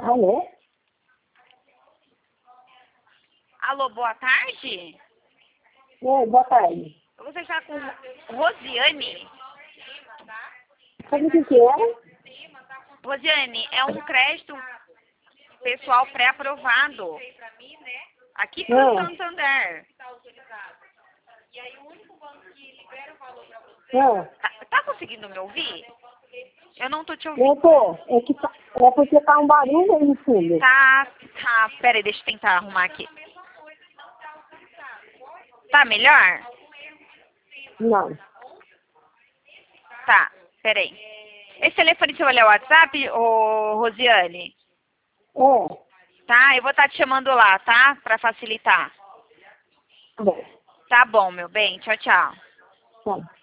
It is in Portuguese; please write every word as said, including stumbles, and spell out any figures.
Alô? Alô, boa tarde? Oi, boa tarde. Você está com Rosiane? Sabe o que que é? Rosiane, é um crédito pessoal pré-aprovado. Aqui para o Ah, Santander. ah, Tá, tá conseguindo me ouvir? Eu não tô te ouvindo. eu tô. É, que tá, é porque tá um barulho aí no fundo. Tá, tá. Pera aí, deixa eu tentar arrumar aqui. Tá melhor? Não. Tá, pera aí. Esse telefone seu é o WhatsApp, ô Rosiane? É, Tá, eu vou estar te chamando lá, tá? Pra facilitar. tá bom. Tá bom, meu bem. Tchau, tchau. Tá.